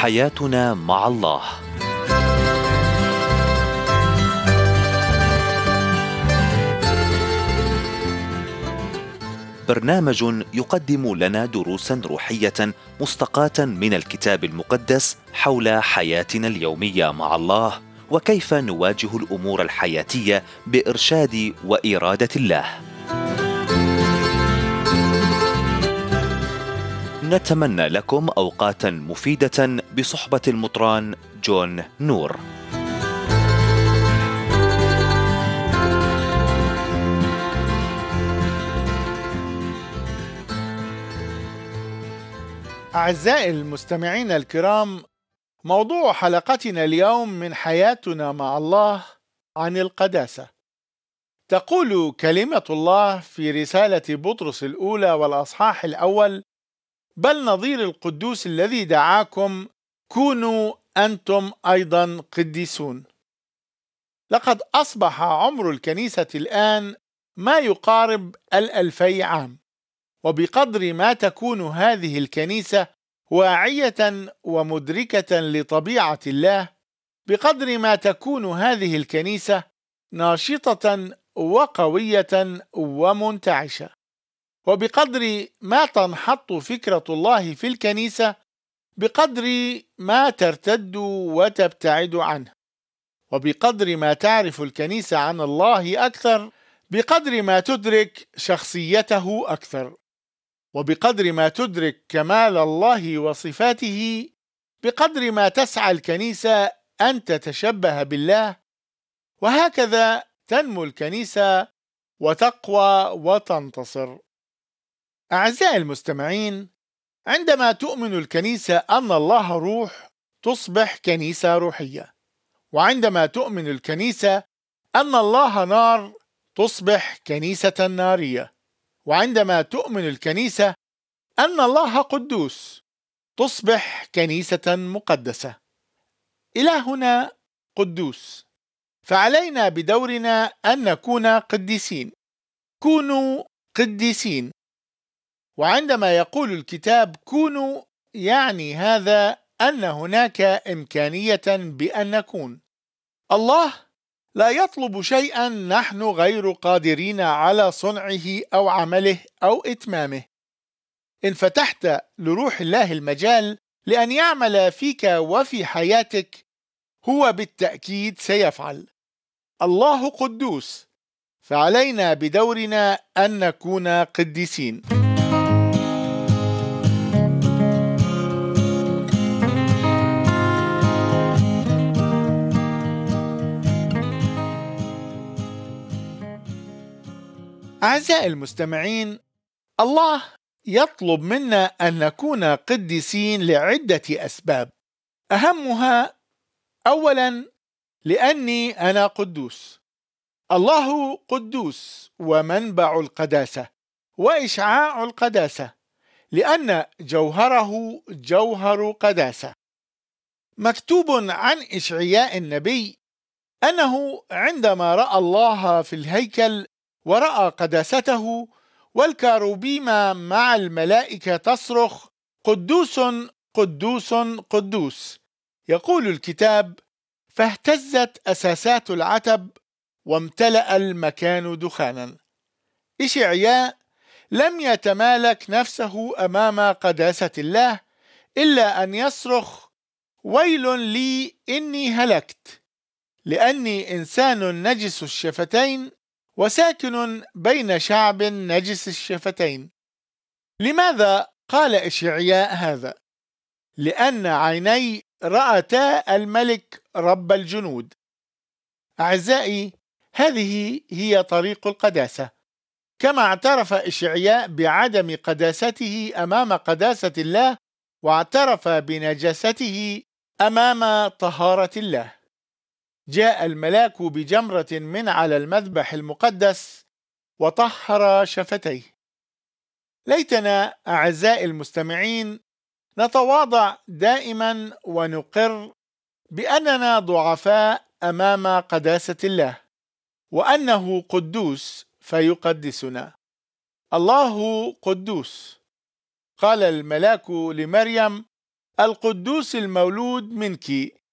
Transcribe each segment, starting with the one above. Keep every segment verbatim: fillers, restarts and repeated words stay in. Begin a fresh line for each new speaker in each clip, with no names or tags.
حياتنا مع الله. برنامج يقدم لنا دروسا روحية مستقاة من الكتاب المقدس حول حياتنا اليومية مع الله، وكيف نواجه الأمور الحياتية بإرشاد وإرادة الله. نتمنى لكم أوقاتا مفيدة بصحبة المطران جون نور.
أعزائي المستمعين الكرام، موضوع حلقتنا اليوم من حياتنا مع الله عن القداسة. تقول كلمة الله في رسالة بطرس الأولى والأصحاح الأول: بل نظير القدوس الذي دعاكم كونوا أنتم أيضا قديسون. لقد أصبح عمر الكنيسة الآن ما يقارب الألفي عام، وبقدر ما تكون هذه الكنيسة واعية ومدركة لطبيعة الله، بقدر ما تكون هذه الكنيسة ناشطة وقوية ومنتعشة، وبقدر ما تنحط فكرة الله في الكنيسة، بقدر ما ترتد وتبتعد عنه. وبقدر ما تعرف الكنيسة عن الله أكثر، بقدر ما تدرك شخصيته أكثر. وبقدر ما تدرك كمال الله وصفاته، بقدر ما تسعى الكنيسة أن تتشبه بالله. وهكذا تنمو الكنيسة وتقوى وتنتصر. أعزائي المستمعين، عندما تؤمن الكنيسة أن الله روح، تصبح كنيسة روحية. وعندما تؤمن الكنيسة أن الله نار، تصبح كنيسة نارية. وعندما تؤمن الكنيسة أن الله قدوس، تصبح كنيسة مقدسة. إلهنا قدوس، فعلينا بدورنا أن نكون قديسين. كونوا قديسين. وعندما يقول الكتاب كونوا، يعني هذا أن هناك إمكانية بأن نكون. الله لا يطلب شيئا نحن غير قادرين على صنعه أو عمله أو إتمامه. إن فتحت لروح الله المجال لأن يعمل فيك وفي حياتك، هو بالتأكيد سيفعل. الله قدوس، فعلينا بدورنا أن نكون قديسين. أعزائي المستمعين، الله يطلب منا أن نكون قديسين لعدة أسباب. أهمها أولا لأني أنا قدوس. الله قدوس ومنبع القداسة وإشعاع القداسة، لأن جوهره جوهر قداسة. مكتوب عن إشعياء النبي أنه عندما رأى الله في الهيكل ورأى قداسته، والكاروبيم مع الملائكة تصرخ: قدوس قدوس قدوس. يقول الكتاب: فاهتزت أساسات العتب وامتلأ المكان دخانا. إشعياء لم يتمالك نفسه أمام قداسة الله إلا أن يصرخ: ويل لي إني هلكت، لأني إنسان نجس الشفتين وساكن بين شعب نجس الشفتين. لماذا قال إشعياء هذا؟ لأن عيني رأتا الملك رب الجنود. أعزائي، هذه هي طريق القداسة. كما اعترف إشعياء بعدم قداسته أمام قداسة الله، واعترف بنجاسته أمام طهارة الله. جاء الملاك بجمرة من على المذبح المقدس وطهر شفتيه. ليتنا أعزائي المستمعين نتواضع دائما ونقر بأننا ضعفاء أمام قداسة الله، وأنه قدوس فيقدسنا. الله قدوس. قال الملاك لمريم: القدوس المولود منك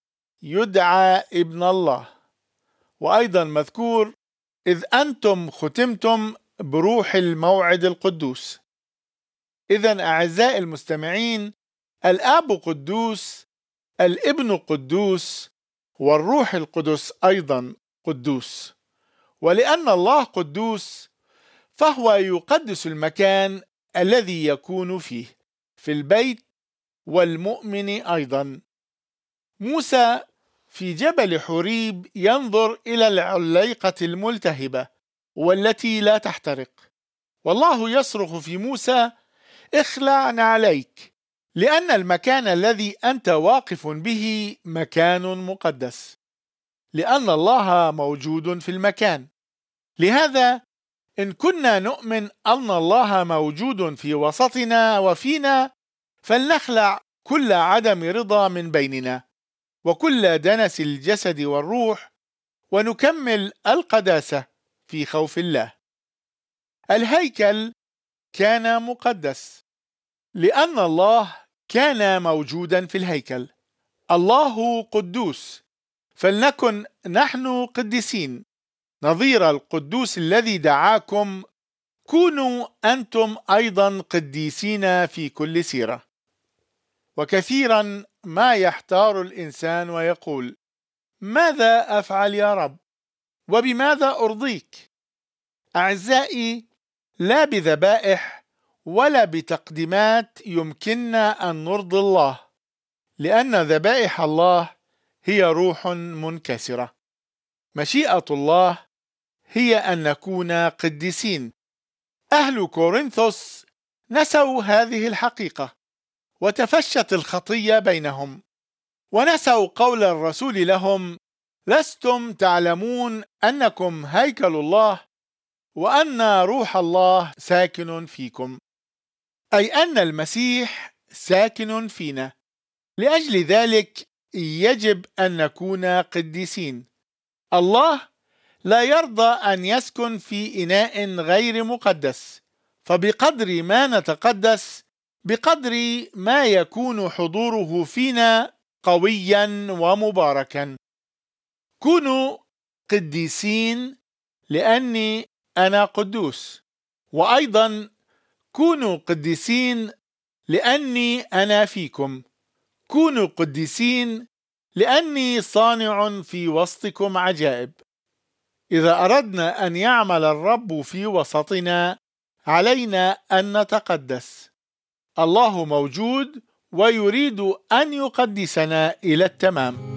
يدعى ابن الله. وأيضا مذكور إذ أنتم ختمتم بروح الموعد القدوس. إذن أعزائي المستمعين، الآب قدوس، الابن قدوس، والروح القدس أيضا قدوس. ولأن الله قدوس فهو يقدس المكان الذي يكون فيه، في البيت والمؤمن أيضا. موسى في جبل حوريب ينظر إلى العليقة الملتهبة والتي لا تحترق، والله يصرخ في موسى: اخلع نعليك، لأن المكان الذي أنت واقف به مكان مقدس، لأن الله موجود في المكان. لهذا إن كنا نؤمن أن الله موجود في وسطنا وفينا، فلنخلع كل عدم رضا من بيننا وكل دنس الجسد والروح، ونكمل القداسة في خوف الله. الهيكل كان مقدس لأن الله كان موجودا في الهيكل. الله قدوس، فلنكن نحن قديسين نظير القدوس الذي دعاكم. كونوا أنتم أيضا قديسين في كل سيرة. وكثيرا ما يحتار الإنسان ويقول: ماذا أفعل يا رب؟ وبماذا أرضيك؟ أعزائي، لا بذبائح ولا بتقديمات يمكننا أن نرضي الله، لأن ذبائح الله هي روح منكسرة. مشيئة الله هي أن نكون قديسين. أهل كورنثوس نسوا هذه الحقيقة، وتفشت الخطية بينهم، ونسوا قول الرسول لهم: لستم تعلمون أنكم هيكل الله وأن روح الله ساكن فيكم، أي أن المسيح ساكن فينا. لأجل ذلك يجب أن نكون قديسين. الله لا يرضى أن يسكن في إناء غير مقدس، فبقدر ما نتقدس بقدر ما يكون حضوره فينا قويا ومباركا. كونوا قديسين لأني أنا قدوس، وأيضا كونوا قديسين لأني أنا فيكم. كونوا قديسين لأني صانع في وسطكم عجائب. إذا أردنا أن يعمل الرب في وسطنا علينا أن نتقدس. الله موجود ويريد أن يقدسنا إلى التمام.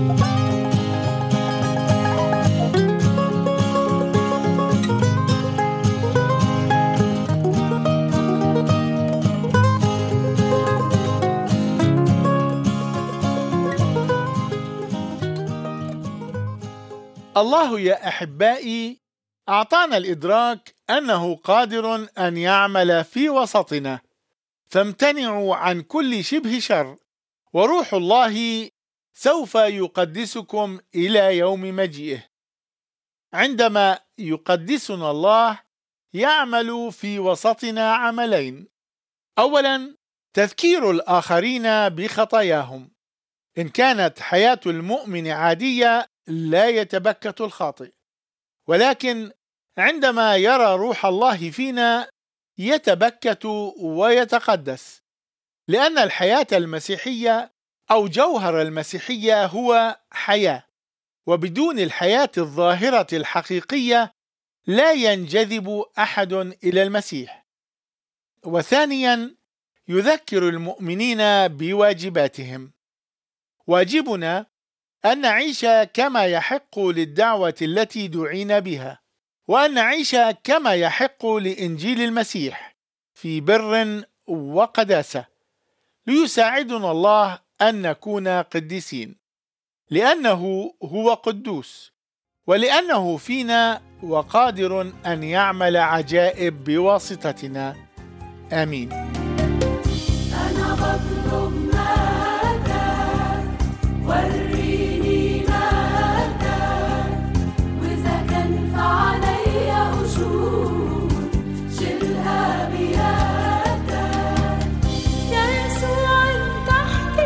الله يا أحبائي أعطانا الإدراك أنه قادر أن يعمل في وسطنا، فامتنعوا عن كل شبه شر، وروح الله سوف يقدسكم إلى يوم مجيئه. عندما يقدسنا الله يعمل في وسطنا عملين: أولا تذكير الآخرين بخطاياهم. إن كانت حياة المؤمن عادية لا يتبكت الخاطئ، ولكن عندما يرى روح الله فينا يتبكت ويتقدس، لأن الحياة المسيحية أو جوهر المسيحية هو حياة، وبدون الحياة الظاهرة الحقيقية لا ينجذب أحد إلى المسيح. وثانيا يذكر المؤمنين بواجباتهم. واجبنا أن نعيش كما يحق للدعوة التي دعينا بها، وأن نعيش كما يحق لإنجيل المسيح في بر وقداسة، ليساعدنا الله أن نكون قديسين، لأنه هو قدوس، ولأنه فينا وقادر أن يعمل عجائب بواسطتنا. آمين.
أنا بطلب مجدك، وريني مجدك، وإذا كان فعليا قشور شيلها بيدك. يا يسوع أنت احتياجي،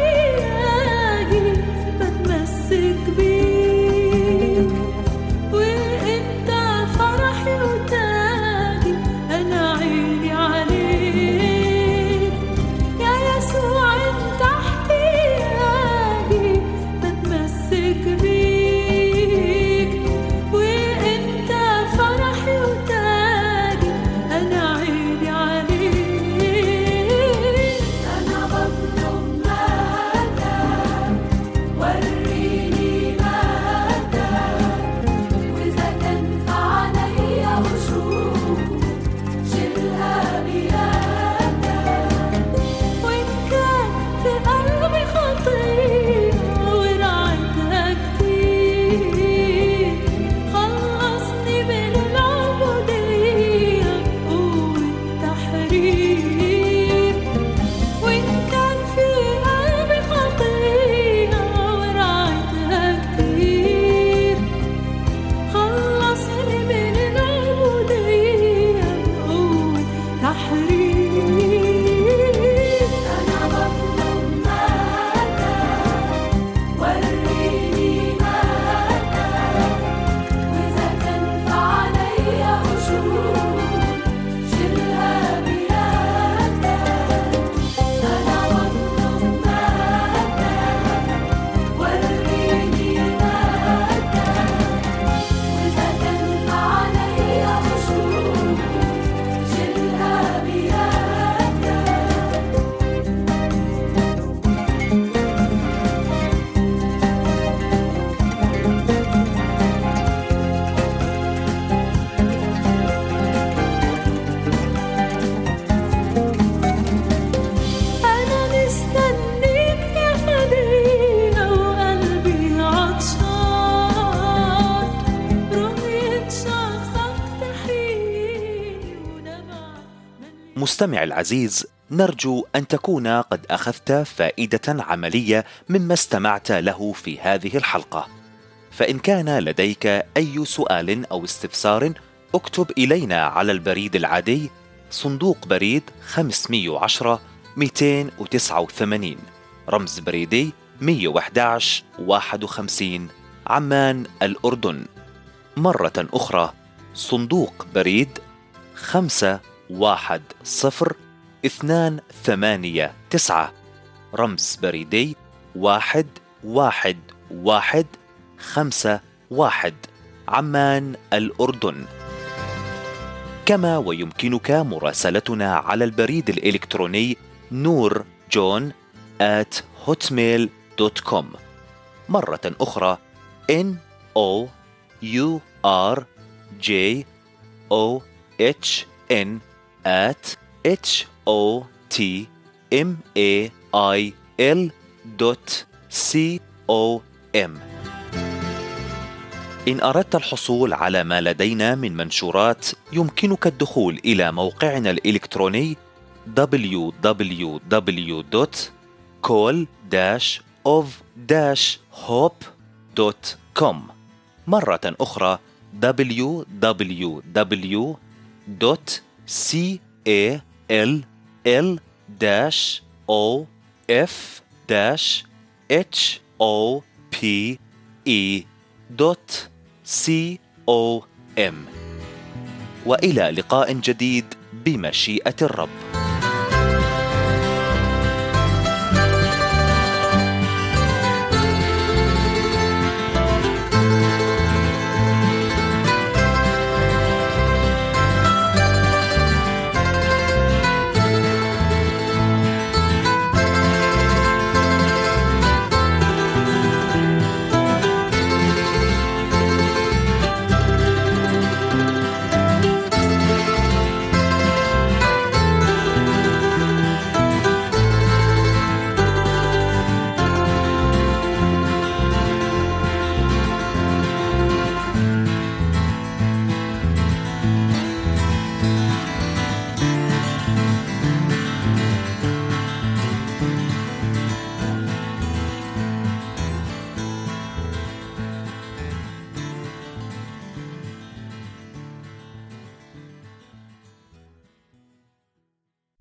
تحرير. أنا بطلب مجدك، وريني مجدك، وإذا كان في عليا قشور شيلها بيدك. أنا بطلب مجدك، وريني مجدك، وإذا كان في عليا قشور شيلها بيدك. أنا مستنيك يا خليل، وقلبي عطشان، رؤية شخصك تحييني ونبع من
مستمع العزيز، نرجو أن تكون قد أخذت فائدة عملية مما استمعت له في هذه الحلقة. فإن كان لديك أي سؤال أو استفسار، اكتب إلينا على البريد العادي صندوق بريد خمسمئة وعشرة مئتين وتسعة وثمانين، رمز بريدي مئة وأحد عشر واحد وخمسين، عمان الأردن. مرة أخرى، صندوق بريد خمسة واحد صفر اثنان ثمانية تسعة، رمز بريدي واحد واحد واحد خمسة واحد، عمان الأردن. كما ويمكنك مراسلتنا على البريد الإلكتروني نور جون آت هوتميل دوت كوم. مرة أخرى N O U R J O H N at H O T M A I L دوت C O M. إن أردت الحصول على ما لدينا من منشورات، يمكنك الدخول إلى موقعنا الإلكتروني دبليو دبليو دبليو دوت كول داش أوف داش هوب دوت كوم. مرة أخرى دبليو دبليو دبليو دوت كول دوت كوم. وإلى لقاء جديد بمشيئة الرب.